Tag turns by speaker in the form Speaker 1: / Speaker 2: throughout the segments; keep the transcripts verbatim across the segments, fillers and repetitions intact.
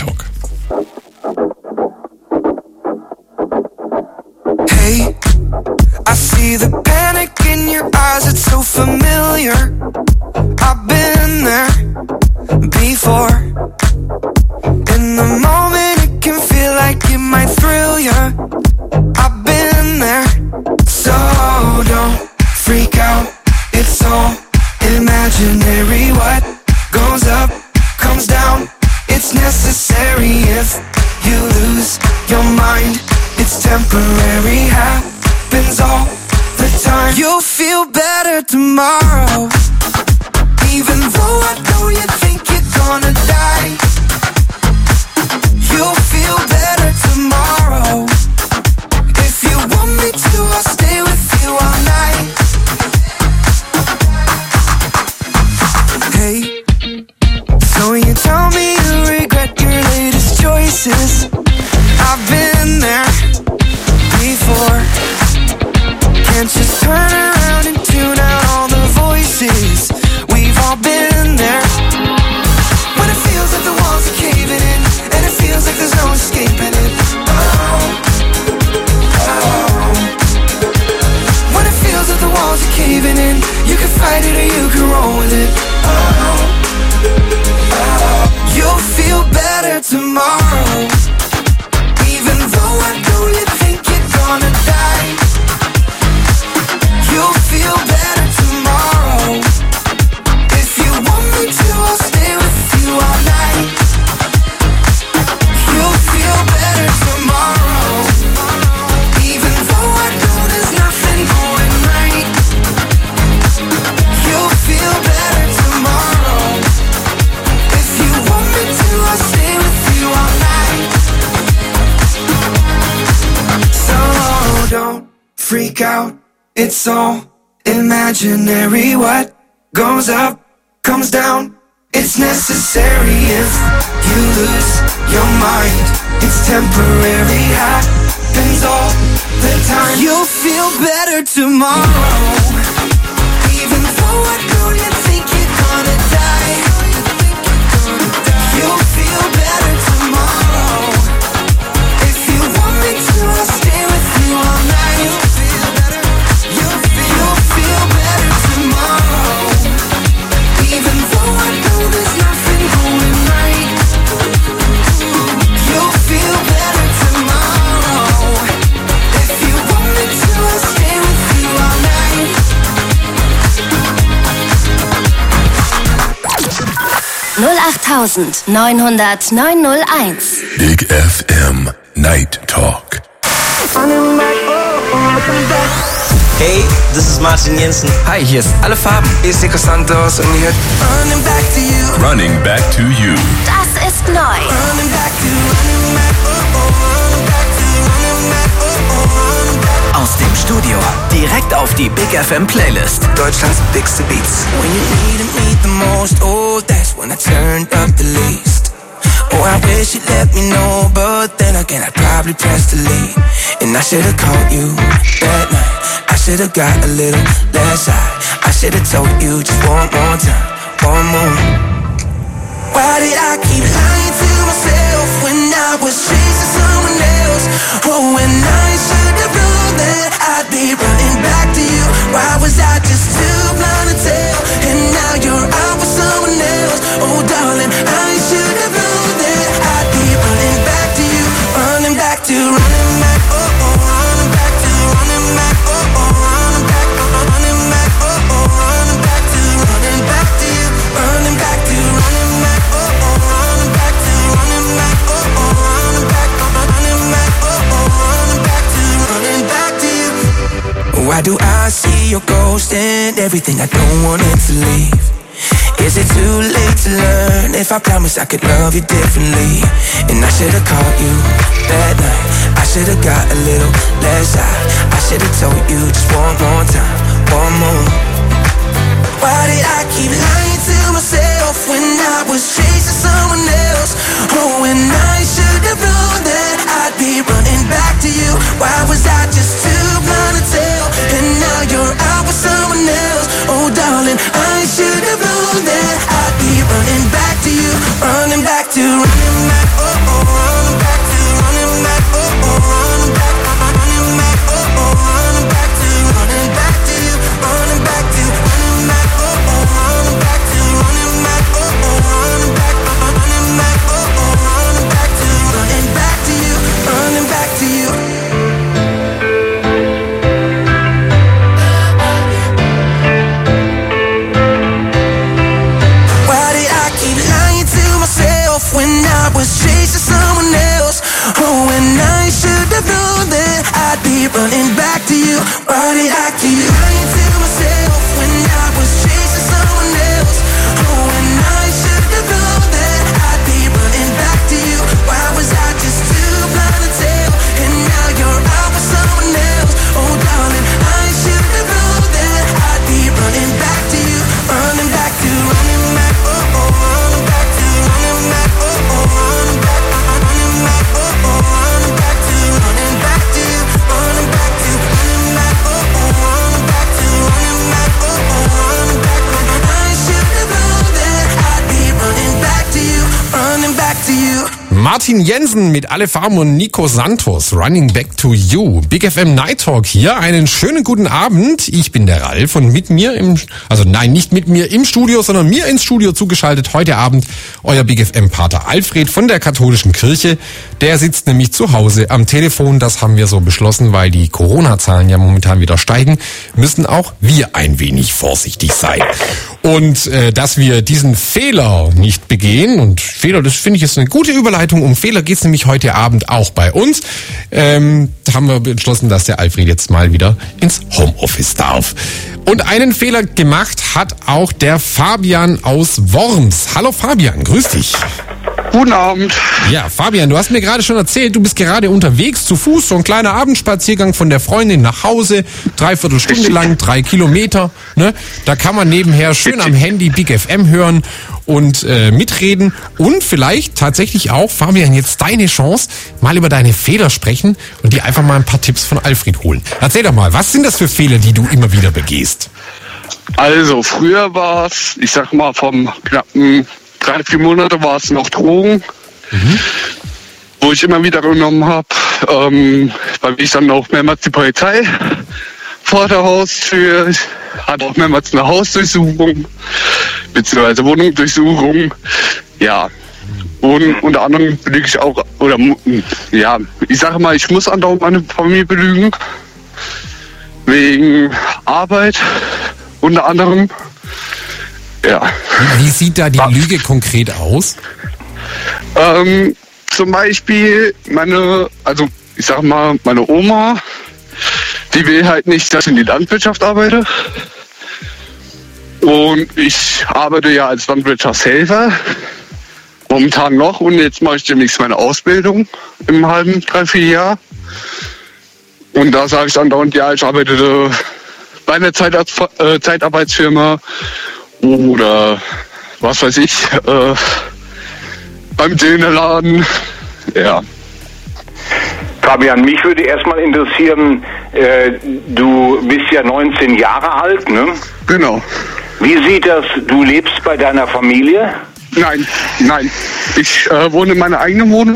Speaker 1: Talk.
Speaker 2: Hey, I see the panic in your eyes, it's so familiar. I've been there before. In the moment it can feel like it might thrill ya. I've been there. So don't freak out, it's all imaginary. What goes up, comes down. It's necessary if you lose your mind. It's temporary, happens all the time. You'll feel better tomorrow. Even though I know you think you're gonna die, you'll feel better tomorrow. If you want me to, I'll stay with you all night. Hey, so you tell me you regret your latest choices. I've been there before. Can't just turn around and tune out all the voices. We've all been there. When it feels like the walls are caving in, and it feels like there's no escaping it. Oh, oh. When it feels like the walls are caving in, you can fight it or you can roll with it. Oh, oh. You'll feel better tomorrow. Even though I know you think you're gonna die, you'll feel better tomorrow. If you want me to, I'll stay with you all night. You'll feel better tomorrow. Even though I know there's nothing going right, you'll feel better tomorrow. If you want me to, I'll stay with you all night. So don't freak out, it's all imaginary. What goes up, comes down. It's necessary if you lose your mind. It's temporary, happens all the time. You'll feel better tomorrow. Even though I know you think you're gonna die, you'll feel better tomorrow. If you want me to, I'll stay with you all night. You'll feel, you'll feel better tomorrow. Even though I know there's nothing going right, you'll feel better tomorrow. If you want me to, I'll stay with you all night.
Speaker 3: null acht neun null null neun null eins.
Speaker 1: Big F M Night Talk.
Speaker 4: Hey, this is Martin Jensen.
Speaker 5: Hi, hier ist Alle Farben. Hier ist Nico Santos und ihr hört
Speaker 2: Running Back to You.
Speaker 1: Running Back to You.
Speaker 3: Das ist neu.
Speaker 2: Running back to, running back, oh, oh, running back to, running back, oh, oh, running back.
Speaker 6: Aus dem Studio direkt auf die Big F M Playlist.
Speaker 5: Deutschlands bigste Beats.
Speaker 2: When you needed me the most, oh, that's when I turned up the least. Oh, I wish you'd let me know, but then again I'd probably press delete. And I should've called you that night. I should've got a little less high. I should've told you just one more time, one more. Why did I keep lying to myself when I was chasing someone else? Oh, when I should've known that I'd be running back to you. Why was I just too blind to tell? And now you're out with someone else. Oh, darling, I should've known that I'd be running back to you. Running back to, running back, oh, oh, running back to, running back, oh, oh, running back, running back, oh, oh, running back to, running back to you. Running back to, running back, oh, oh, running back to, running back, oh, oh, running back, running back, oh, oh, running back to, running back to you. Why do I see your ghost and everything I don't want it to leave? Is it too late to learn if I promise I could love you differently? And I should've called you that night. I should've got a little less high. I should've told you just one more time, one more. Why did I keep lying to myself when I was chasing someone else? Oh, when I should've known that I'd be running back to you. Why was I just too blind to tell? And now you're out with someone else. Oh, darling, I should've known that I'd be running back to you. Running back to, running back, oh, was chasing someone else. Oh, and I should have known that I'd be running back to you, running back to you. Lying to myself when I was chasing someone else. Oh, and I should have known that I'd be running back to you. Why was I just too blind to tell? And now you're out with someone else. Oh, darling, I should have known that I'd be running back to you, running back to, running back, oh, oh, running back to, running back, oh, oh, running back, running back, oh, oh, running back to, running back to you, running back to, running back, oh, oh, running back to, running back, oh, oh, running back. I should have known that I'd be running back to you, running back to you.
Speaker 7: Martin Jensen mit Alle Farben und Nico Santos, Running Back to You. Big F M Night Talk hier. Einen schönen guten Abend. Ich bin der Ralf und mit mir im, also nein, nicht mit mir im Studio, sondern mir ins Studio zugeschaltet heute Abend euer Big F M Pater Alfred von der katholischen Kirche. Der sitzt nämlich zu Hause am Telefon. Das haben wir so beschlossen, weil die Corona-Zahlen ja momentan wieder steigen, müssen auch wir ein wenig vorsichtig sein. Und äh, dass wir diesen Fehler nicht begehen, und Fehler, das finde ich ist eine gute Überleitung, um Fehler geht's nämlich heute Abend auch bei uns, ähm, da haben wir beschlossen, dass der Alfred jetzt mal wieder ins Homeoffice darf. Und einen Fehler gemacht hat auch der Fabian aus Worms. Hallo Fabian, grüß dich.
Speaker 8: Guten Abend.
Speaker 7: Ja, Fabian, du hast mir gerade schon erzählt, du bist gerade unterwegs zu Fuß, so ein kleiner Abendspaziergang von der Freundin nach Hause, dreiviertel Stunde lang, drei Kilometer. Ne? Da kann man nebenher schön am Handy Big F M hören und äh, mitreden und vielleicht tatsächlich auch, Fabian, jetzt deine Chance, mal über deine Fehler sprechen und dir einfach mal ein paar Tipps von Alfred holen. Erzähl doch mal, was sind das für Fehler, die du immer wieder begehst?
Speaker 8: Also, früher war es, ich sag mal, vom knappen drei, vier Monate war es noch Drogen, mhm. wo ich immer wieder genommen habe, ähm, weil ich dann auch mehrmals die Polizei vor der Haustür, ich hatte auch mehrmals eine Hausdurchsuchung, beziehungsweise Wohnungsdurchsuchung, ja. Und unter anderem belüge ich auch, oder ja, ich sage mal, ich muss andauernd meine Familie belügen, wegen Arbeit unter anderem. Ja.
Speaker 7: Wie sieht da die Lüge konkret aus?
Speaker 8: Ähm, zum Beispiel meine, also ich sag mal, meine Oma, die will halt nicht, dass ich in die Landwirtschaft arbeite. Und ich arbeite ja als Landwirtschaftshelfer, momentan noch. Und jetzt mache ich demnächst meine Ausbildung im halben, drei, vier Jahr. Und da sage ich dann dauernd, ja, ich arbeite bei einer Zeitar- äh, Zeitarbeitsfirma. Oder was weiß ich, äh, beim Dönerladen, ja.
Speaker 9: Fabian, mich würde erstmal interessieren, äh, du bist ja neunzehn Jahre alt, ne?
Speaker 8: Genau.
Speaker 9: Wie sieht das, du lebst bei deiner Familie?
Speaker 8: Nein, nein. Ich äh, wohne in meiner eigenen Wohnung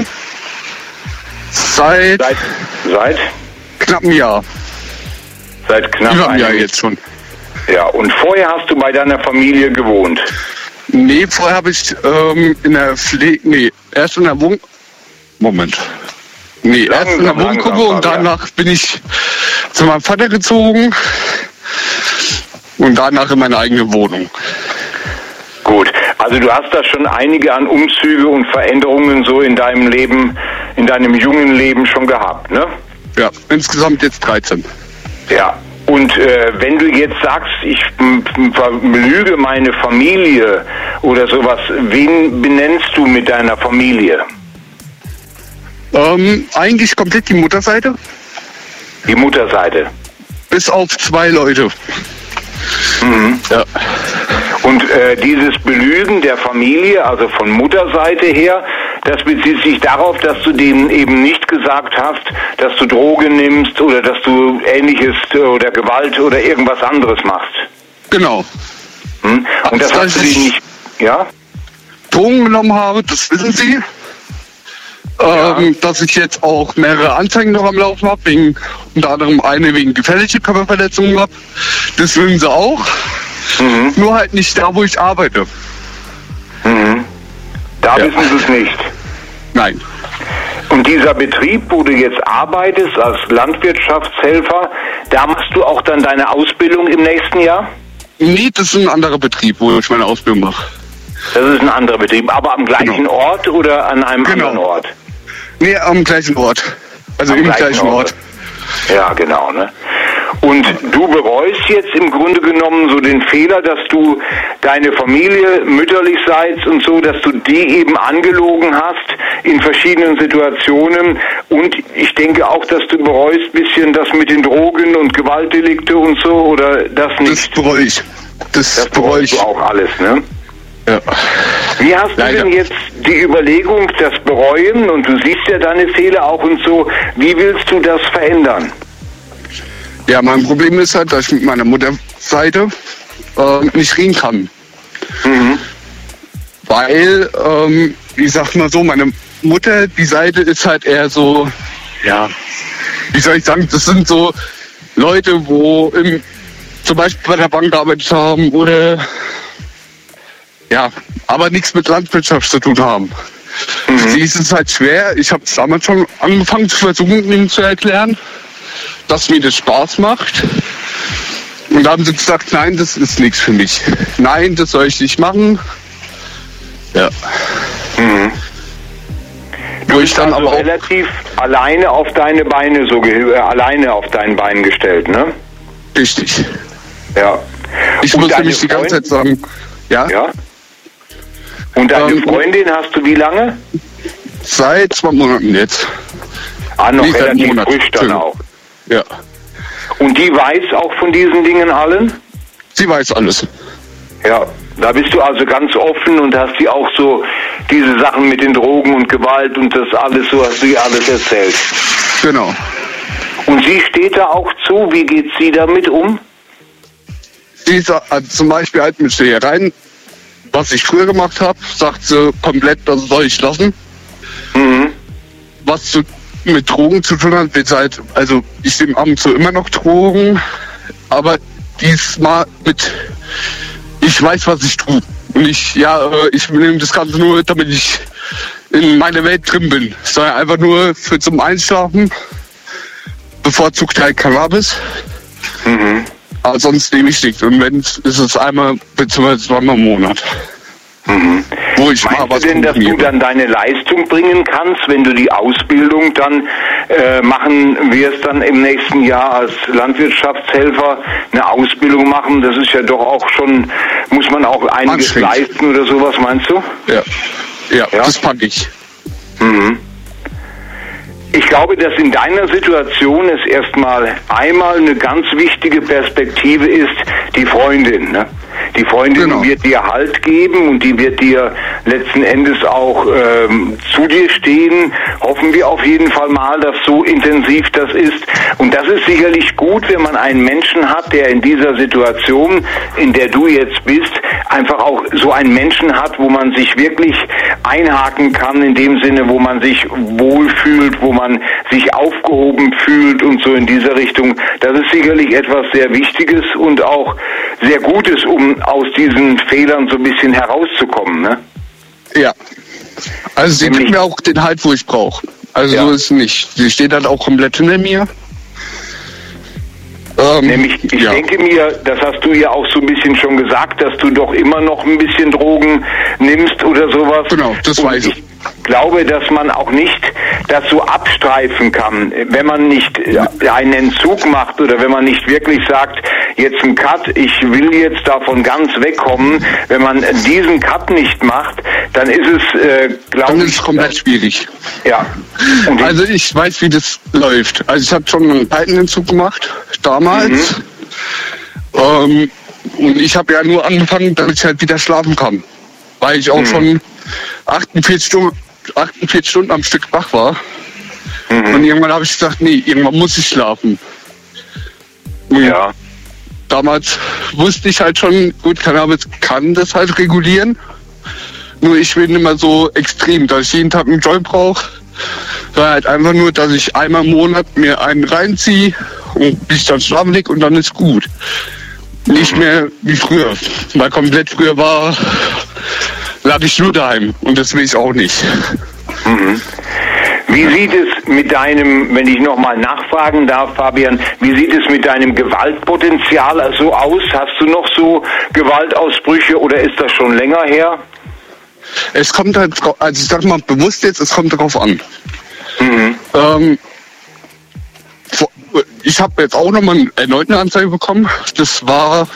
Speaker 8: seit,
Speaker 9: Seit? Seit?
Speaker 8: knapp einem Jahr.
Speaker 9: Seit knapp
Speaker 8: Über einem Jahr
Speaker 9: einem
Speaker 8: jetzt schon.
Speaker 9: Ja, und vorher hast du bei deiner Familie gewohnt?
Speaker 8: Nee, vorher habe ich ähm, in der Pflege, nee, erst in der Wohn... Moment. Nee,
Speaker 9: Langsam,
Speaker 8: erst in der Wohngruppe
Speaker 9: langsam,
Speaker 8: und danach bin ich zu meinem Vater gezogen und danach in meine eigene Wohnung.
Speaker 9: Gut, also du hast da schon einige an Umzüge und Veränderungen so in deinem Leben, in deinem jungen Leben schon gehabt, ne?
Speaker 8: Ja, insgesamt jetzt dreizehn.
Speaker 9: Ja. Und äh, wenn du jetzt sagst, ich belüge meine Familie oder sowas, wen benennst du mit deiner Familie?
Speaker 8: Ähm, eigentlich komplett die Mutterseite.
Speaker 9: Die Mutterseite?
Speaker 8: Bis auf zwei Leute.
Speaker 9: Mhm.
Speaker 8: Ja.
Speaker 9: Und äh, dieses Belügen der Familie, also von Mutterseite her, das bezieht sich darauf, dass du denen eben nicht gesagt hast, dass du Drogen nimmst oder dass du Ähnliches oder Gewalt oder irgendwas anderes machst.
Speaker 8: Genau.
Speaker 9: Hm? Und das
Speaker 8: Also,
Speaker 9: hast du denen nicht, ja?
Speaker 8: Drogen genommen habe, das wissen sie.
Speaker 9: Ja.
Speaker 8: Ähm, dass ich jetzt auch mehrere Anzeigen noch am Laufen habe, wegen, unter anderem eine wegen gefährlicher Körperverletzungen habe. Das wissen sie auch.
Speaker 9: Mhm.
Speaker 8: Nur halt nicht da, wo ich arbeite.
Speaker 9: Mhm. Da
Speaker 8: Ja.
Speaker 9: wissen sie es nicht.
Speaker 8: Nein.
Speaker 9: Und dieser Betrieb, wo du jetzt arbeitest als Landwirtschaftshelfer, da machst du auch dann deine Ausbildung im nächsten Jahr?
Speaker 8: Nee, das ist ein anderer Betrieb, wo ich meine Ausbildung mache.
Speaker 9: Das ist ein anderer Betrieb, aber am gleichen genau. Ort oder an einem genau. anderen Ort?
Speaker 8: Nee, am gleichen Ort. Also am im gleichen, gleichen Ort. Ort.
Speaker 9: Ja, genau, ne? Und du bereust jetzt im Grunde genommen so den Fehler, dass du deine Familie mütterlichseits und so, dass du die eben angelogen hast in verschiedenen Situationen. Und ich denke auch, dass du bereust ein bisschen das mit den Drogen und Gewaltdelikte und so, oder das nicht?
Speaker 8: Das bereue ich. Das,
Speaker 9: das
Speaker 8: bereue ich.
Speaker 9: Du auch alles, ne?
Speaker 8: Ja.
Speaker 9: Wie hast du Leider. denn jetzt die Überlegung, das Bereuen, und du siehst ja deine Fehler auch und so, wie willst du das verändern?
Speaker 8: Ja, mein Problem ist halt, dass ich mit meiner Mutterseite äh, nicht reden kann. Mhm. Weil, ähm, ich sag mal so, meine Mutter, die Seite ist halt eher so, ja, wie soll ich sagen, das sind so Leute, wo im, zum Beispiel bei der Bank gearbeitet haben oder ja, aber nichts mit Landwirtschaft zu tun haben. Mhm. Sie ist es halt schwer. Ich habe es damals schon angefangen zu versuchen, ihnen zu erklären, dass mir das Spaß macht. Und da haben sie gesagt, nein, das ist nichts für mich. Nein, das soll ich nicht machen. Ja.
Speaker 9: Mhm. Du bist dann also aber relativ alleine auf deine Beine so ge- äh, alleine auf deinen Beinen gestellt, ne?
Speaker 8: Richtig.
Speaker 9: Ja.
Speaker 8: Ich Und muss nämlich die ganze Zeit sagen, ja.
Speaker 9: Ja. Und deine ähm, Freundin hast du wie lange?
Speaker 8: Seit zwei Monaten jetzt.
Speaker 9: Ah, noch Nicht relativ frisch dann auch.
Speaker 8: Ja.
Speaker 9: Und die weiß auch von diesen Dingen allen?
Speaker 8: Sie weiß alles.
Speaker 9: Ja, da bist du also ganz offen und hast sie auch so diese Sachen mit den Drogen und Gewalt und das alles, so hast du ihr alles erzählt.
Speaker 8: Genau.
Speaker 9: Und sie steht da auch zu, wie geht sie damit um?
Speaker 8: Sie sagt also zum Beispiel halt mit Stehereien, was ich früher gemacht habe, sagt sie komplett, das soll ich lassen. Mhm. Was zu, mit Drogen zu tun hat, wird halt, also ich nehme ab und zu immer noch Drogen, aber diesmal mit, ich weiß, was ich tue. Und ich, ja, ich nehme das Ganze nur, damit ich in meiner Welt drin bin. Es soll einfach nur für zum Einschlafen, bevorzugt halt Cannabis. Mhm. Aber sonst nehme ich nichts. Und wenn es ist es einmal bzw. zweimal im Monat. Mhm. Wo ich
Speaker 9: Meinst
Speaker 8: mal was
Speaker 9: du denn, dass du dann deine Leistung bringen kannst, wenn du die Ausbildung dann äh, machen wirst, dann im nächsten Jahr als Landwirtschaftshelfer eine Ausbildung machen? Das ist ja doch auch schon, muss man auch einiges leisten oder sowas, meinst du?
Speaker 8: Ja, ja, ja? Das fand ich.
Speaker 9: Mhm. Ich glaube, dass in deiner Situation es erstmal einmal eine ganz wichtige Perspektive ist, die Freundin. Ne? Die Freundin genau. wird dir Halt geben und die wird dir letzten Endes auch ähm, zu dir stehen. Hoffen wir auf jeden Fall mal, dass so intensiv das ist. Und das ist sicherlich gut, wenn man einen Menschen hat, der in dieser Situation, in der du jetzt bist, einfach auch so einen Menschen hat, wo man sich wirklich einhaken kann, in dem Sinne, wo man sich wohlfühlt, wo man sich aufgehoben fühlt und so in dieser Richtung. Das ist sicherlich etwas sehr Wichtiges und auch sehr Gutes, um aus diesen Fehlern so ein bisschen herauszukommen, ne?
Speaker 8: Ja. Also sie gibt mir auch den Halt, wo ich brauche. Also ja. So ist es nicht. Sie steht dann auch komplett hinter mir. Ähm,
Speaker 9: Nämlich, ich
Speaker 8: ja.
Speaker 9: denke mir, das hast du ja auch so ein bisschen schon gesagt, dass du doch immer noch ein bisschen Drogen nimmst oder sowas.
Speaker 8: Genau, das weiß ich.
Speaker 9: Ich glaube, dass man auch nicht das so abstreifen kann, wenn man nicht einen Entzug macht oder wenn man nicht wirklich sagt, jetzt ein Cut, ich will jetzt davon ganz wegkommen. Wenn man diesen Cut nicht macht, dann ist es, äh, glaube ich... Dann
Speaker 8: ist es komplett schwierig.
Speaker 9: Ja.
Speaker 8: Und also ich weiß, wie das läuft. Also ich habe schon einen Entzug gemacht, damals. Mhm. Ähm, und ich habe ja nur angefangen, damit ich halt wieder schlafen kann. Weil ich auch mhm. schon achtundvierzig Stunden, achtundvierzig Stunden am Stück wach war. Mhm. Und irgendwann habe ich gesagt, nee, irgendwann muss ich schlafen. Und
Speaker 9: ja.
Speaker 8: Damals wusste ich halt schon, gut, Cannabis kann das halt regulieren. Nur ich bin immer so extrem, dass ich jeden Tag einen Joint brauche. Sondern halt einfach nur, dass ich einmal im Monat mir einen reinziehe und bis ich dann schlafen liege und dann ist gut. Nicht mehr wie früher. Weil komplett früher war, lag ich nur daheim und das will ich auch nicht.
Speaker 9: Mhm. Wie sieht es mit deinem, wenn ich nochmal nachfragen darf, Fabian, wie sieht es mit deinem Gewaltpotenzial so aus? Hast du noch so Gewaltausbrüche oder ist das schon länger her?
Speaker 8: Es kommt halt, drauf- also ich sag mal bewusst jetzt, es kommt darauf an.
Speaker 9: Mhm.
Speaker 8: Ähm, vor- ich habe jetzt auch nochmal erneut eine Anzeige bekommen. Das war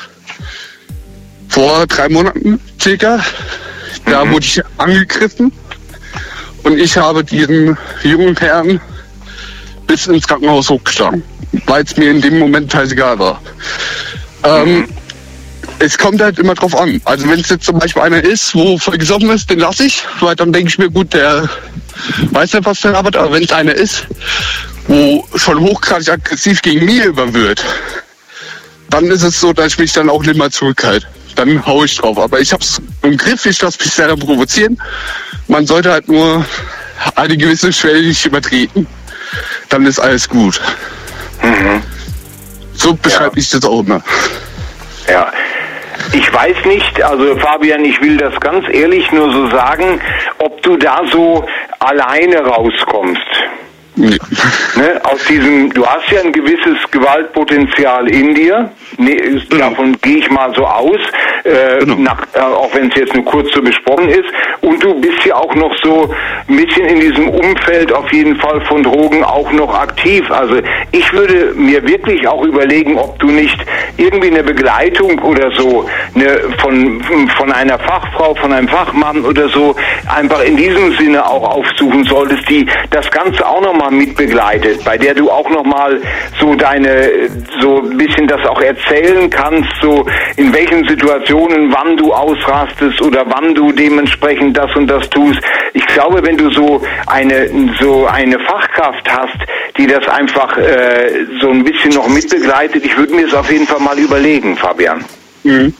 Speaker 8: vor drei Monaten circa. Da
Speaker 9: Mhm.
Speaker 8: wurde ich angegriffen und ich habe diesen jungen Herrn bis ins Krankenhaus hochgeschlagen, weil es mir in dem Moment halt egal war. Ähm, Es kommt halt immer drauf an. Also wenn es jetzt zum Beispiel einer ist, wo voll gesoffen ist, den lasse ich, weil dann denke ich mir, gut, der weiß nicht, was der arbeitet. Aber wenn es einer ist, wo schon hochgradig aggressiv gegen mich überwirrt, dann ist es so, dass ich mich dann auch nicht mal zurückhalte. Dann hau ich drauf. Aber ich hab's im Griff, ich lasse mich selber provozieren. Man sollte halt nur eine gewisse Schwelle nicht übertreten. Dann ist alles gut.
Speaker 9: Mhm.
Speaker 8: So beschreibe
Speaker 9: Ja.
Speaker 8: ich das auch immer.
Speaker 9: Ja. Ich weiß nicht, also Fabian, ich will das ganz ehrlich nur so sagen, ob du da so alleine rauskommst.
Speaker 8: Nee.
Speaker 9: Ne? Aus diesem, du hast ja ein gewisses Gewaltpotenzial in dir, ne, ist,
Speaker 8: Genau.
Speaker 9: davon gehe ich mal so aus, äh,
Speaker 8: Genau.
Speaker 9: nach, äh, auch wenn es jetzt nur kurz so besprochen ist. Und du bist ja auch noch so ein bisschen in diesem Umfeld auf jeden Fall von Drogen auch noch aktiv. Also ich würde mir wirklich auch überlegen, ob du nicht irgendwie eine Begleitung oder so eine, von, von einer Fachfrau, von einem Fachmann oder so einfach in diesem Sinne auch aufsuchen solltest, die das Ganze auch nochmal mitbegleitet, bei der du auch nochmal so deine, so ein bisschen das auch erzählen kannst, so in welchen Situationen, wann du ausrastest oder wann du dementsprechend das und das tust. Ich glaube, wenn du so eine, so eine Fachkraft hast, die das einfach äh, so ein bisschen noch mitbegleitet, ich würde mir das auf jeden Fall mal überlegen, Fabian.
Speaker 8: Mhm.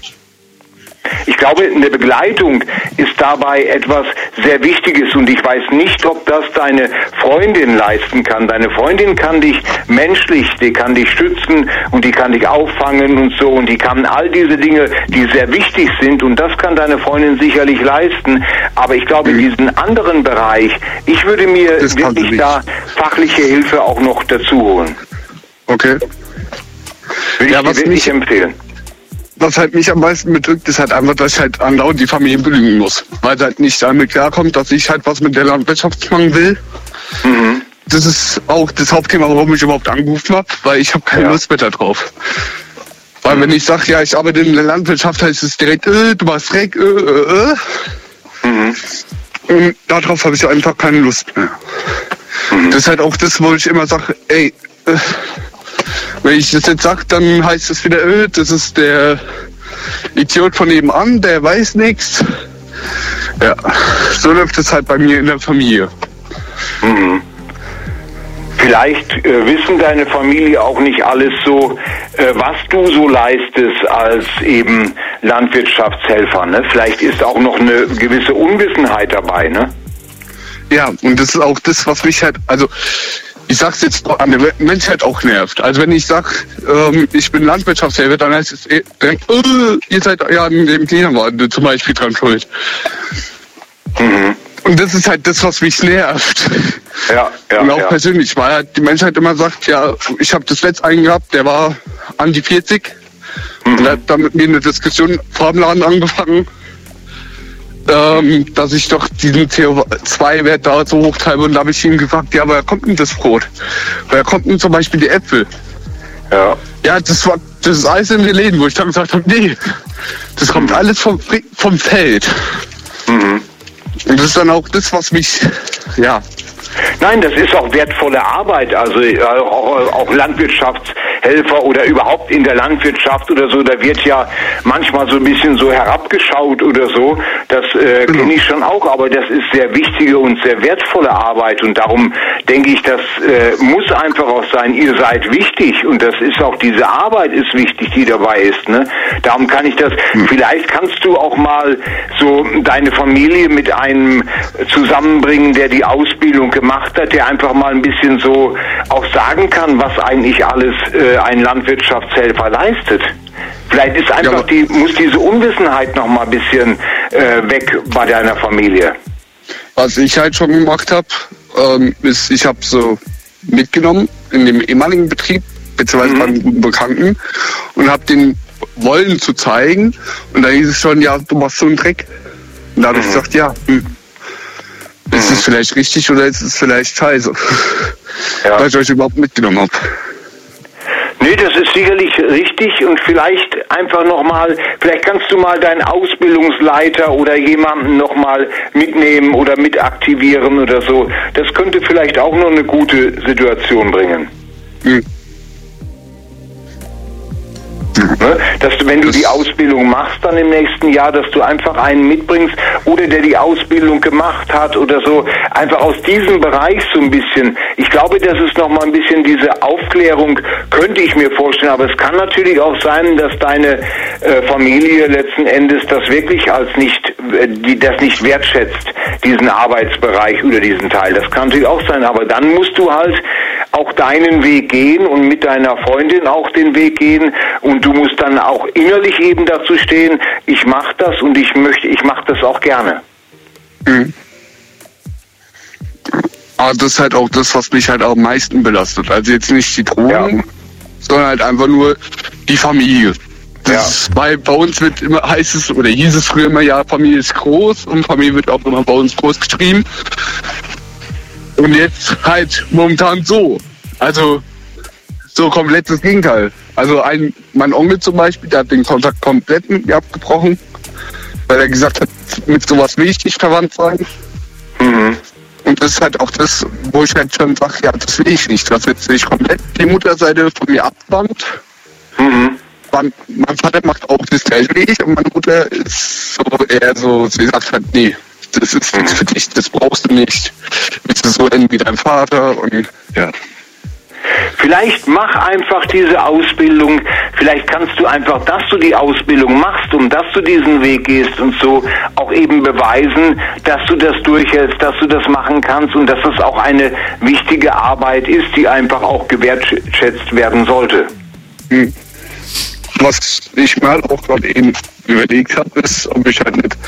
Speaker 9: Ich glaube, eine Begleitung ist dabei etwas sehr Wichtiges und ich weiß nicht, ob das deine Freundin leisten kann. Deine Freundin kann dich menschlich, die kann dich stützen und die kann dich auffangen und so und die kann all diese Dinge, die sehr wichtig sind und das kann deine Freundin sicherlich leisten. Aber ich glaube, in diesen anderen Bereich, ich würde mir
Speaker 8: Das kann sie
Speaker 9: wirklich
Speaker 8: nicht.
Speaker 9: da fachliche Hilfe auch noch dazu holen.
Speaker 8: Okay.
Speaker 9: Würde
Speaker 8: Ja,
Speaker 9: ich dir
Speaker 8: was
Speaker 9: wirklich
Speaker 8: mich-
Speaker 9: empfehlen.
Speaker 8: Was halt mich am meisten bedrückt, ist halt einfach, dass ich halt andauernd die Familie belügen muss. Weil es halt nicht damit klarkommt, dass ich halt was mit der Landwirtschaft machen will.
Speaker 9: Mhm.
Speaker 8: Das ist auch das Hauptthema, warum ich überhaupt angerufen habe, weil ich habe keine
Speaker 9: Ja.
Speaker 8: Lust mehr da drauf. Weil
Speaker 9: Mhm.
Speaker 8: wenn ich sage, ja, ich arbeite in der Landwirtschaft, heißt es direkt, äh, du machst Dreck, äh, äh, äh.
Speaker 9: Mhm.
Speaker 8: Und darauf habe ich einfach keine Lust mehr.
Speaker 9: Mhm.
Speaker 8: Das ist halt auch das, wo ich immer sage, ey, äh, wenn ich das jetzt sage, dann heißt es wieder, äh, das ist der Idiot von nebenan, der weiß nichts. Ja, so läuft es halt bei mir in der Familie.
Speaker 9: Mhm. Vielleicht äh, wissen deine Familie auch nicht alles so, äh, was du so leistest als eben Landwirtschaftshelfer. Ne? Vielleicht ist auch noch eine gewisse Unwissenheit dabei. Ne?
Speaker 8: Ja, und das ist auch das, was mich halt, also ich sag's jetzt an der Menschheit auch nervt. Also wenn ich sag, ähm, ich bin Landwirtschaftshelfer, dann heißt es eh direkt, äh, ihr seid ja an dem Klimawandel zum Beispiel dran schuld.
Speaker 9: Mhm.
Speaker 8: Und das ist halt das, was mich nervt.
Speaker 9: Ja, ja,
Speaker 8: Und auch
Speaker 9: ja.
Speaker 8: persönlich, weil halt die Menschheit immer sagt, ja, ich habe das letzte einen gehabt, der war an die vierzig. Und er hat dann mit mir eine Diskussion vor dem Laden angefangen, ähm, dass ich doch diesen C O zwei Wert da so hoch treibe. Und da habe ich ihn gefragt, ja, woher kommt denn das Brot? Woher kommt denn zum Beispiel die Äpfel?
Speaker 9: Ja.
Speaker 8: Ja, das war das ist alles in den Läden, wo ich dann gesagt habe, nee, das kommt alles vom, vom Feld.
Speaker 9: Mhm.
Speaker 8: Und das ist dann auch das, was mich, ja,
Speaker 9: Nein, das ist auch wertvolle Arbeit, also äh, auch, auch Landwirtschaftshelfer oder überhaupt in der Landwirtschaft oder so, da wird ja manchmal so ein bisschen so herabgeschaut oder so, das äh,
Speaker 8: Genau.
Speaker 9: kenne ich schon auch, aber das ist sehr wichtige und sehr wertvolle Arbeit und darum denke ich, das äh, muss einfach auch sein, ihr seid wichtig und das ist auch, diese Arbeit ist wichtig, die dabei ist, ne? Darum kann ich das,
Speaker 8: Hm.
Speaker 9: vielleicht kannst du auch mal so deine Familie mit einem zusammenbringen, der die Ausbildung gemacht hat, der einfach mal ein bisschen so auch sagen kann, was eigentlich alles äh, ein Landwirtschaftshelfer leistet. Vielleicht ist einfach
Speaker 8: Ja,
Speaker 9: die, muss diese Unwissenheit noch mal ein bisschen äh, weg bei deiner Familie.
Speaker 8: was ich halt schon gemacht habe, ähm, ist, ich habe so mitgenommen in dem ehemaligen Betrieb, beziehungsweise
Speaker 9: Mhm.
Speaker 8: beim guten Bekannten und habe den wollen zu zeigen und da hieß es schon, ja, du machst so einen Dreck. Und da habe ich gesagt, ja, hm, ist es vielleicht richtig oder ist es vielleicht scheiße? Ja. Weil ich euch überhaupt mitgenommen habe.
Speaker 9: Nee, das ist sicherlich richtig und vielleicht einfach nochmal, vielleicht kannst du mal deinen Ausbildungsleiter oder jemanden nochmal mitnehmen oder mitaktivieren oder so. Das könnte vielleicht auch noch eine gute Situation bringen. Hm. Ne? Dass du, wenn du die Ausbildung machst dann im nächsten Jahr, dass du einfach einen mitbringst oder der die Ausbildung gemacht hat oder so, einfach aus diesem Bereich so ein bisschen. Ich glaube, das ist nochmal ein bisschen diese Aufklärung, könnte ich mir vorstellen, aber es kann natürlich auch sein, dass deine äh, Familie letzten Endes das wirklich als nicht, äh, die das nicht wertschätzt, diesen Arbeitsbereich oder diesen Teil. Das kann natürlich auch sein, aber dann musst du halt auch deinen Weg gehen und mit deiner Freundin auch den Weg gehen und du musst dann auch innerlich eben dazu stehen, ich mache das und ich möchte, ich mache das auch gerne.
Speaker 8: Mhm. Aber das ist halt auch das, was mich halt am meisten belastet. Also jetzt nicht die Drogen, ja. sondern halt einfach nur die Familie. Das ja. Weil bei uns wird immer, heißt es, oder hieß es früher immer, ja, Familie ist groß und Familie wird auch immer bei uns groß geschrieben. Und jetzt halt momentan so. Also so komplett das Gegenteil. Also ein, mein Onkel zum Beispiel, der hat den Kontakt komplett mit mir abgebrochen, weil er gesagt hat, mit sowas will ich nicht verwandt sein. Mhm. Und das ist halt auch das, wo ich halt schon sage, ja, das will ich nicht. Dass jetzt sich komplett die Mutterseite von mir abwandt. Mhm. Mein, mein Vater macht auch das gleiche wie ich und meine Mutter ist so eher so, sie sagt halt, nee, das ist nichts für dich, das brauchst du nicht. Willst du so enden wie dein Vater und ja.
Speaker 9: Vielleicht mach einfach diese Ausbildung, vielleicht kannst du einfach, dass du die Ausbildung machst und dass du diesen Weg gehst und so auch eben beweisen, dass du das durchhältst, dass du das machen kannst und dass das auch eine wichtige Arbeit ist, die einfach auch gewertschätzt werden sollte.
Speaker 8: Hm. Was ich mal auch gerade eben überlegt habe, ist, ob ich halt nicht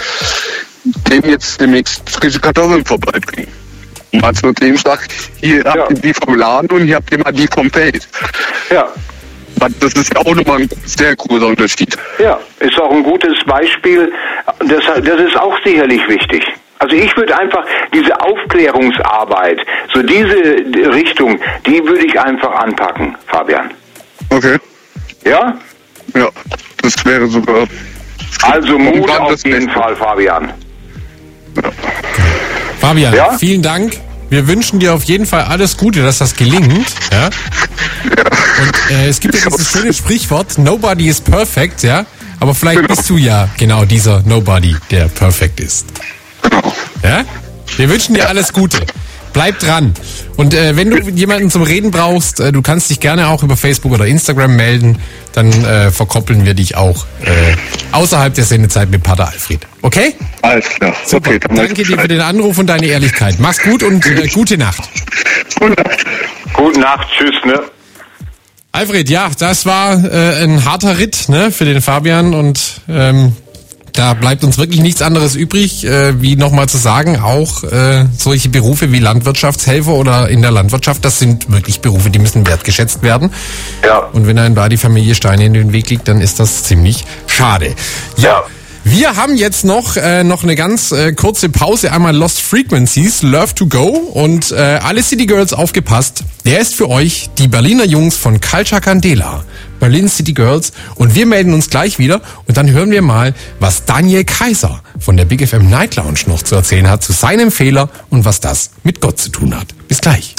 Speaker 8: dem jetzt demnächst frische Kartoffeln vorbeibringe. Und als nur dem sagt, hier habt ihr die vom Laden und hier habt ihr mal die vom Feld.
Speaker 9: Ja.
Speaker 8: Das ist ja auch nochmal ein sehr großer Unterschied.
Speaker 9: Ja, ist auch ein gutes Beispiel. Das, das ist auch sicherlich wichtig. Also ich würde einfach diese Aufklärungsarbeit, so diese Richtung, die würde ich einfach anpacken, Fabian.
Speaker 8: Okay.
Speaker 9: Ja?
Speaker 8: Ja, das wäre sogar...
Speaker 9: Also Mut auf jeden Fall, Fabian.
Speaker 7: Ja. Fabian, ja? Vielen Dank. Wir wünschen dir auf jeden Fall alles Gute, dass das gelingt. Ja? Ja. Und äh, es gibt ja dieses schöne Sprichwort, nobody is perfect, ja. Aber vielleicht genau. bist du ja genau dieser Nobody, der perfekt ist.
Speaker 8: Genau.
Speaker 7: Ja? Wir wünschen dir alles Gute. Bleib dran. Und äh, wenn du jemanden zum Reden brauchst, äh, du kannst dich gerne auch über Facebook oder Instagram melden. Dann äh, verkoppeln wir dich auch äh, außerhalb der Sendezeit mit Pater Alfred. Okay?
Speaker 8: Alles klar.
Speaker 7: Super.
Speaker 8: Okay,
Speaker 7: danke dir für den Anruf und deine Ehrlichkeit. Mach's gut und äh, gute Nacht.
Speaker 9: Gute Nacht. Gute Nacht. Tschüss, ne?
Speaker 7: Alfred, ja, das war äh, ein harter Ritt, ne, für den Fabian und ähm, da bleibt uns wirklich nichts anderes übrig, äh, wie nochmal zu sagen, auch äh, solche Berufe wie Landwirtschaftshelfer oder in der Landwirtschaft, das sind wirklich Berufe, die müssen wertgeschätzt werden.
Speaker 9: Ja.
Speaker 7: Und wenn einem da die Familie Steine in den Weg liegt, dann ist das ziemlich schade. Ja. ja. Wir haben jetzt noch äh, noch eine ganz äh, kurze Pause. Einmal Lost Frequencies, Love to Go. Und äh, alle City Girls aufgepasst. Der ist für euch die Berliner Jungs von Culture Candela. Berlin City Girls. Und wir melden uns gleich wieder. Und dann hören wir mal, was Daniel Kaiser von der Big F M Night Lounge noch zu erzählen hat zu seinem Fehler und was das mit Gott zu tun hat. Bis gleich.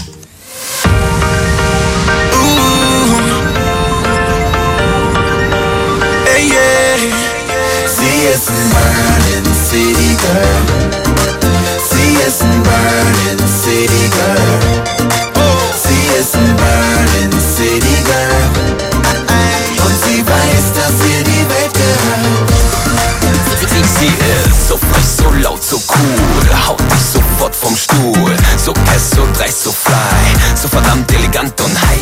Speaker 2: See us and burning city girl. See us and burning city girl. See us and burning city girl. Und sie weiß, dass ihr die Welt gehört.
Speaker 10: Sie ist so frech, so laut, so cool. Haut dich sofort vom Stuhl. So fest, so dreist, so fly. So verdammt elegant und heiß.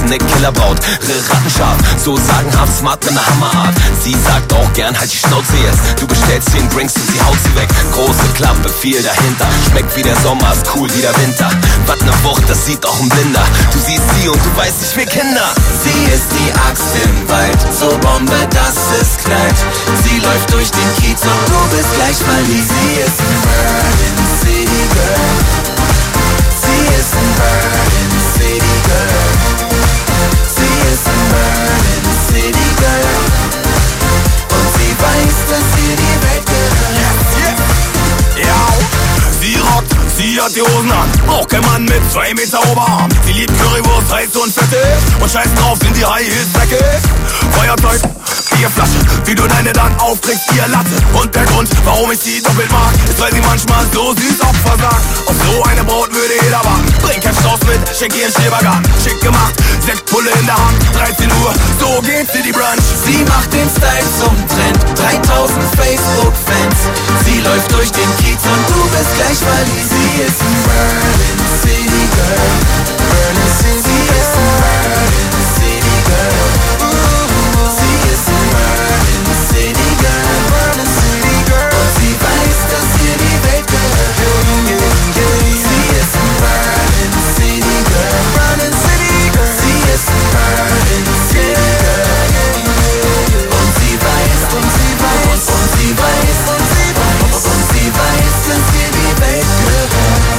Speaker 10: ne Killerbraut, rattenscharf, so sagenhaft, smart mit ne Hammerart. Sie sagt auch gern, halt die Schnauze jetzt. Du bestellst zehn Drinks und sie haut sie weg. Große Klappe, viel dahinter. Schmeckt wie der Sommer, ist cool wie der Winter. Was ne Wucht, das sieht auch ein Blinder. Du siehst sie und du weißt, ich will Kinder.
Speaker 2: Sie ist die Axt im Wald, so Bombe, das ist Kleid. Sie läuft durch den Kiez und du bist gleich mal wie sie ist ein Berlin City Girl. Sie ist ein Berlin City Girl. Sie ist ein Berlin City Girl. Und sie weiß, dass ihr die Welt gehört.
Speaker 11: Yeah. Ja, sie rockt, sie hat die Hosen an. Auch kein Mann mit zwei Meter Oberarm. Sie liebt Currywurst, heiß und fettig. Und scheiß drauf, sind die High Heels dreckig. Feuerzeug, Bierflasche, wie du deine dann aufkriegst, ihr Latte. Und der Grund, warum ich sie doppelt mag, ist, weil sie manchmal so süß Opfer sagt. Auf so eine Braut würde jeder warten. Bring kein Strauß mit, schenk ihr einen Schrebergarten. Schick gemacht, Sektpulle in der Hand. dreizehn Uhr, so geht's in die Brunch.
Speaker 2: Sie macht den Style zum Trend, dreitausend Facebook-Fans. Sie läuft durch den Kiez und du bist gleich mal wie sie ist ein Berlin City Girl. Berlin City ist ein Berlin City Girl. Sie ist ein Berlin City Girl. Berlin City Girl. Und sie weiß, dass ihr die Welt gehört. Sie ist ein Berlin City Girl. Berlin City Girl. Sie ist ein Berlin City Girl. Und sie weiß, und sie weiß, und sie weiß, und sie weiß, und sie weiß, dass ihr die Welt gehört.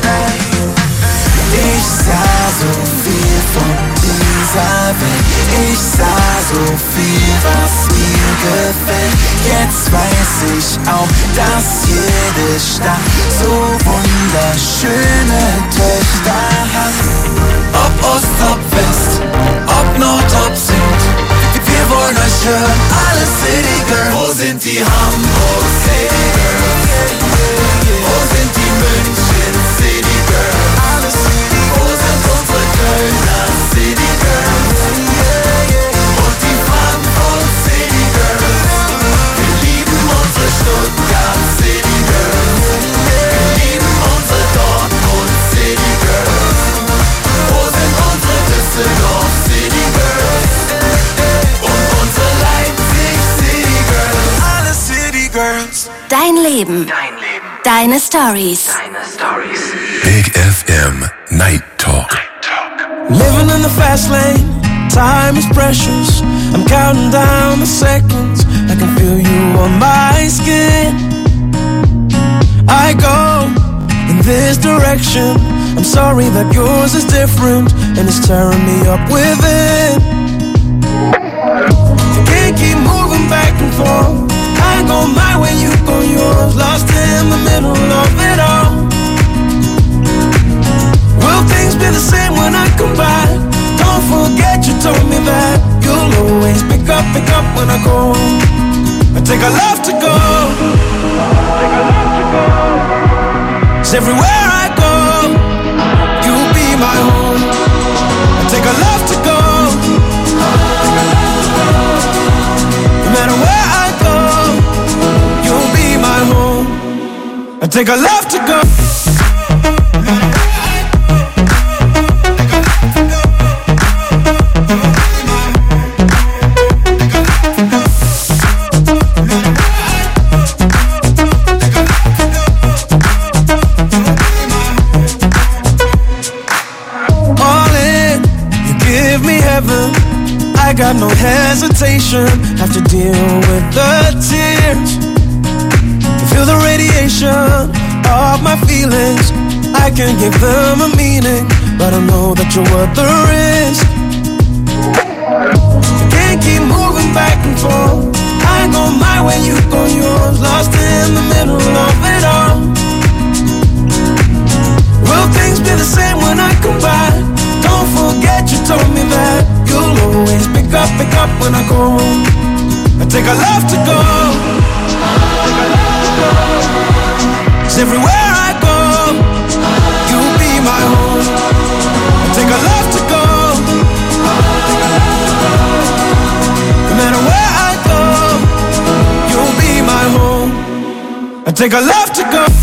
Speaker 2: Ich sah so viel von dieser Welt. Ich sah so viel, was mir gefällt. Jetzt weiß ich auch, dass jede Stadt so wunderschöne Töchter hat. Ob Ost, ob West, ob Nord, ob Süd, wir wollen euch hören, alle City Girls. Wo sind die Hamburg City Girls? Wo sind die München City Girls? Alle City Girls. Wo sind unsere Kölner City Girls? Und die Frankfurt City Girls. Wir lieben unsere Stuttgart City Girls. Wir lieben unsere Dortmund City Girls. Wo sind unsere Düsseldorf City Girls? Und unsere Leipzig City Girls. Alle City Girls.
Speaker 3: Dein Leben.
Speaker 10: Dein Leben.
Speaker 3: Deine Stories.
Speaker 10: Deine Stories.
Speaker 1: Big F M Night Talk.
Speaker 2: Living in the fast lane, time is precious. I'm counting down the seconds, I can feel you on my skin. I go in this direction, I'm sorry that yours is different, and it's tearing me up within. I can't keep moving back and forth, I go my way, you go yours, lost in the middle of it all. Will things be the same when I come back? Don't forget you told me that you'll always pick up, pick up when I go. I take a love to go. Take a love to go. 'Cause everywhere I go, you'll be my home. I take a love to go. No matter where I go, you'll be my home. I take a love to go. I got no hesitation, have to deal with the tears. Feel the radiation of my feelings, I can give them a meaning, but I know that you're worth the risk. I can't keep moving back and forth, I go my way, you go yours, lost in the middle of it all. Will things be the same when I come back? Don't forget you told me that you'll always pick up, pick up when I go. I take a love to go. Cause everywhere I go, you'll be my home. I take a love to go. No matter where I go, you'll be my home. I take a love to go.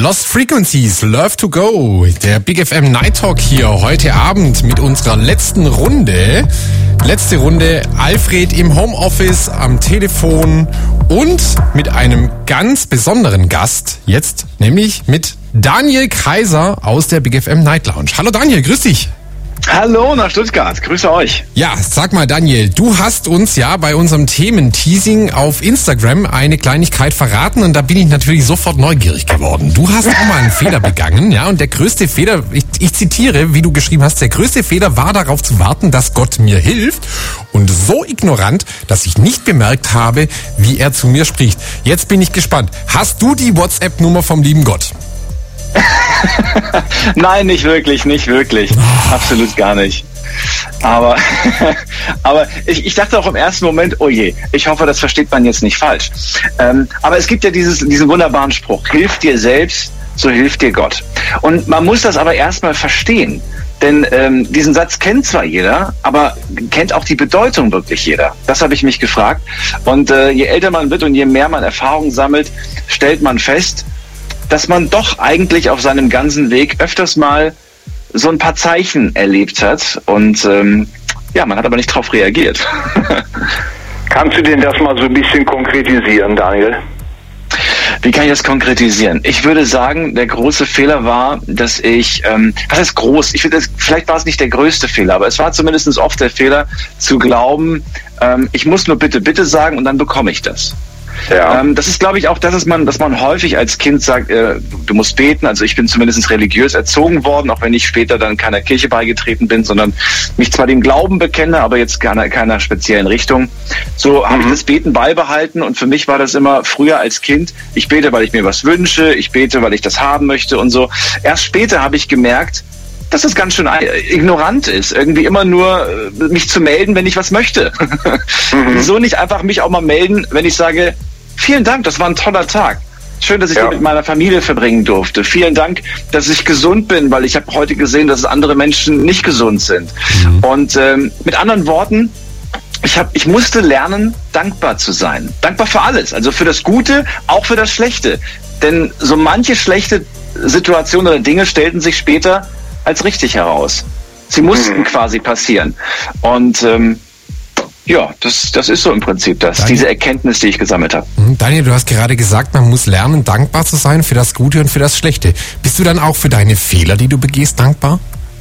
Speaker 7: Lost Frequencies, Love to Go. Der Big F M Night Talk hier heute Abend mit unserer letzten Runde. Letzte Runde, Alfred im Homeoffice, am Telefon und mit einem ganz besonderen Gast. Jetzt nämlich mit Daniel Kaiser aus der Big F M Night Lounge. Hallo Daniel, grüß dich.
Speaker 12: Hallo nach Stuttgart, grüße euch.
Speaker 7: Ja, sag mal Daniel, du hast uns ja bei unserem Thementeasing auf Instagram eine Kleinigkeit verraten und da bin ich natürlich sofort neugierig geworden. Du hast auch mal einen Fehler begangen, ja, und der größte Fehler, ich, ich zitiere, wie du geschrieben hast, der größte Fehler war darauf zu warten, dass Gott mir hilft und so ignorant, dass ich nicht bemerkt habe, wie er zu mir spricht. Jetzt bin ich gespannt. Hast du die WhatsApp-Nummer vom lieben Gott?
Speaker 12: Nein, nicht wirklich, nicht wirklich. Absolut gar nicht. Aber, aber ich, ich dachte auch im ersten Moment, oh je, ich hoffe, das versteht man jetzt nicht falsch. Ähm, aber es gibt ja dieses, diesen wunderbaren Spruch, hilf dir selbst, so hilft dir Gott. Und man muss das aber erstmal verstehen. Denn ähm, diesen Satz kennt zwar jeder, aber kennt auch die Bedeutung wirklich jeder? Das habe ich mich gefragt. Und äh, je älter man wird und je mehr man Erfahrung sammelt, stellt man fest, dass man doch eigentlich auf seinem ganzen Weg öfters mal so ein paar Zeichen erlebt hat und ähm, ja, man hat aber nicht drauf reagiert.
Speaker 9: Kannst du denn das mal so ein bisschen konkretisieren, Daniel?
Speaker 12: Wie kann ich das konkretisieren? Ich würde sagen, der große Fehler war, dass ich, ähm, was heißt groß? Ich finde, vielleicht war es nicht der größte Fehler, aber es war zumindest oft der Fehler, zu glauben, ähm, ich muss nur bitte, bitte sagen und dann bekomme ich das. Ja. Ähm, das ist, glaube ich, auch das, dass man, dass man häufig als Kind sagt, äh, du, du musst beten. Also ich bin zumindest religiös erzogen worden, auch wenn ich später dann keiner Kirche beigetreten bin, sondern mich zwar dem Glauben bekenne, aber jetzt keiner, keiner speziellen Richtung. So mhm. habe ich das Beten beibehalten und für mich war das immer früher als Kind, ich bete, weil ich mir was wünsche, ich bete, weil ich das haben möchte und so. Erst später habe ich gemerkt, dass es ganz schön ignorant ist, irgendwie immer nur mich zu melden, wenn ich was möchte. Mhm. Wieso nicht einfach mich auch mal melden, wenn ich sage, vielen Dank, das war ein toller Tag. Schön, dass ich ja. den mit meiner Familie verbringen durfte. Vielen Dank, dass ich gesund bin, weil ich habe heute gesehen, dass andere Menschen nicht gesund sind. Mhm. Und ähm, mit anderen Worten, ich, hab, ich musste lernen, dankbar zu sein. Dankbar für alles, also für das Gute, auch für das Schlechte. Denn so manche schlechte Situationen oder Dinge stellten sich später als richtig heraus. Sie mussten mhm. quasi passieren. Und ähm, ja, das, das ist so im Prinzip das, Daniel, diese Erkenntnis, die ich gesammelt habe.
Speaker 7: Daniel, du hast gerade gesagt, man muss lernen, dankbar zu sein für das Gute und für das Schlechte. Bist du dann auch für deine Fehler, die du begehst, dankbar?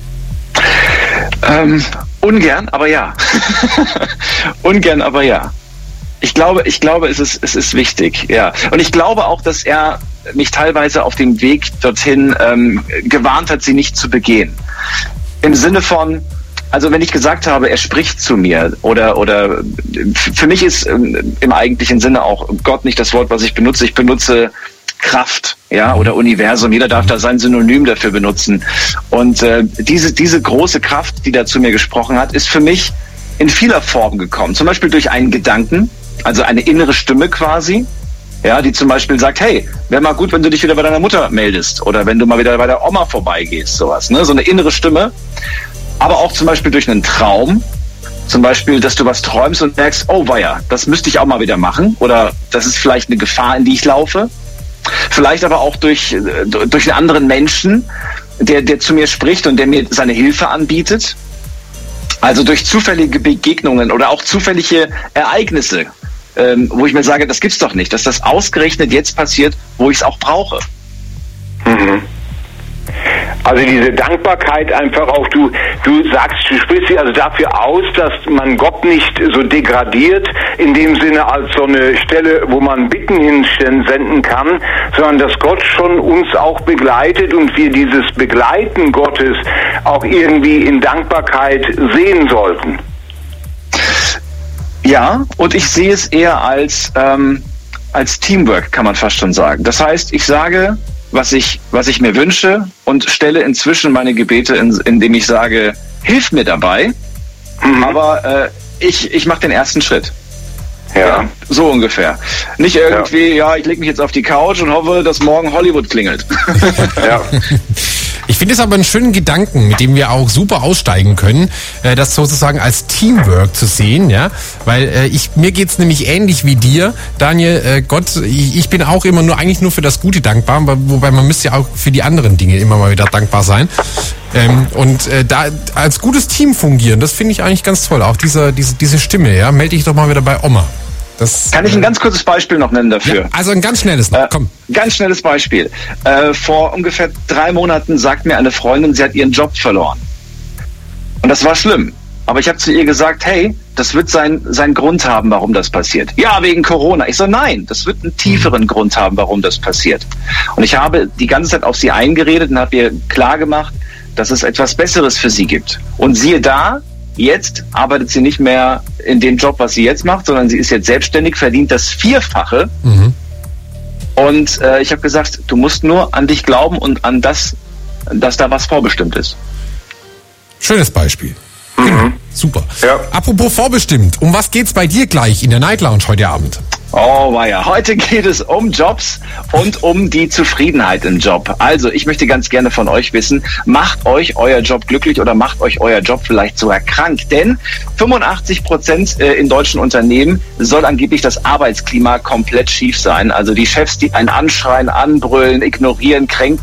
Speaker 12: Ähm, ungern, aber ja. ungern, aber ja. Ich glaube, ich glaube, es ist, es ist wichtig, ja. Und ich glaube auch, dass er mich teilweise auf dem Weg dorthin ähm, gewarnt hat, sie nicht zu begehen. Im Sinne von, also wenn ich gesagt habe, er spricht zu mir oder oder für mich ist ähm, im eigentlichen Sinne auch Gott nicht das Wort, was ich benutze. Ich benutze Kraft, ja, oder Universum. Jeder darf da sein Synonym dafür benutzen. Und äh, diese diese große Kraft, die da zu mir gesprochen hat, ist für mich in vieler Form gekommen. Zum Beispiel durch einen Gedanken, also eine innere Stimme quasi. Ja, die zum Beispiel sagt, hey, wäre mal gut, wenn du dich wieder bei deiner Mutter meldest oder wenn du mal wieder bei der Oma vorbeigehst, sowas, ne? So eine innere Stimme. Aber auch zum Beispiel durch einen Traum. Zum Beispiel, dass du was träumst und merkst, oh weia, das müsste ich auch mal wieder machen. Oder das ist vielleicht eine Gefahr, in die ich laufe. Vielleicht aber auch durch, durch einen anderen Menschen, der, der zu mir spricht und der mir seine Hilfe anbietet. Also durch zufällige Begegnungen oder auch zufällige Ereignisse. Ähm, wo ich mir sage, das gibt's doch nicht, dass das ausgerechnet jetzt passiert, wo ich es auch brauche.
Speaker 9: Mhm. Also diese Dankbarkeit einfach auch, du, du sagst, du sprichst dich also dafür aus, dass man Gott nicht so degradiert, in dem Sinne als so eine Stelle, wo man Bitten hinsenden kann, sondern dass Gott schon uns auch begleitet und wir dieses Begleiten Gottes auch irgendwie in Dankbarkeit sehen sollten.
Speaker 12: Ja, und ich sehe es eher als, ähm, als Teamwork, kann man fast schon sagen. Das heißt, ich sage, was ich, was ich mir wünsche und stelle inzwischen meine Gebete, in, indem ich sage, hilf mir dabei, mhm. aber äh, ich, ich mache den ersten Schritt. Ja. ja. So ungefähr. Nicht irgendwie, ja, ja ich lege mich jetzt auf die Couch und hoffe, dass morgen Hollywood klingelt.
Speaker 7: ja. Ich finde es aber einen schönen Gedanken, mit dem wir auch super aussteigen können, äh, das sozusagen als Teamwork zu sehen, ja, weil äh, ich mir geht's nämlich ähnlich wie dir, Daniel. Äh, Gott, ich, ich bin auch immer nur eigentlich nur für das Gute dankbar, wobei man müsste ja auch für die anderen Dinge immer mal wieder dankbar sein. Ähm, und äh, da als gutes Team fungieren, das finde ich eigentlich ganz toll. Auch diese diese diese Stimme, ja, melde dich doch mal wieder bei Oma. Das,
Speaker 12: Kann ich ein ganz kurzes Beispiel noch nennen dafür?
Speaker 7: Ja, also ein ganz schnelles noch, komm.
Speaker 12: Äh, ganz schnelles Beispiel. Äh, vor ungefähr drei Monaten sagt mir eine Freundin, sie hat ihren Job verloren. Und das war schlimm. Aber ich habe zu ihr gesagt, hey, das wird sein, seinen Grund haben, warum das passiert. Ja, wegen Corona. Ich so, nein, das wird einen tieferen mhm. Grund haben, warum das passiert. Und ich habe die ganze Zeit auf sie eingeredet und habe ihr klar gemacht, dass es etwas Besseres für sie gibt. Und siehe da, jetzt arbeitet sie nicht mehr in dem Job, was sie jetzt macht, sondern sie ist jetzt selbstständig, verdient das Vierfache. Mhm. Und äh, ich habe gesagt, du musst nur an dich glauben und an das, dass da was vorbestimmt ist.
Speaker 7: Schönes Beispiel.
Speaker 12: Mhm.
Speaker 7: Genau. Super.
Speaker 12: Ja.
Speaker 7: Apropos vorbestimmt, um was geht's bei dir gleich in der Night Lounge heute Abend?
Speaker 12: Oh weia, heute geht es um Jobs und um die Zufriedenheit im Job. Also ich möchte ganz gerne von euch wissen, macht euch euer Job glücklich oder macht euch euer Job vielleicht sogar krank? Denn fünfundachtzig Prozent in deutschen Unternehmen soll angeblich das Arbeitsklima komplett schief sein. Also die Chefs, die einen anschreien, anbrüllen, ignorieren, kränken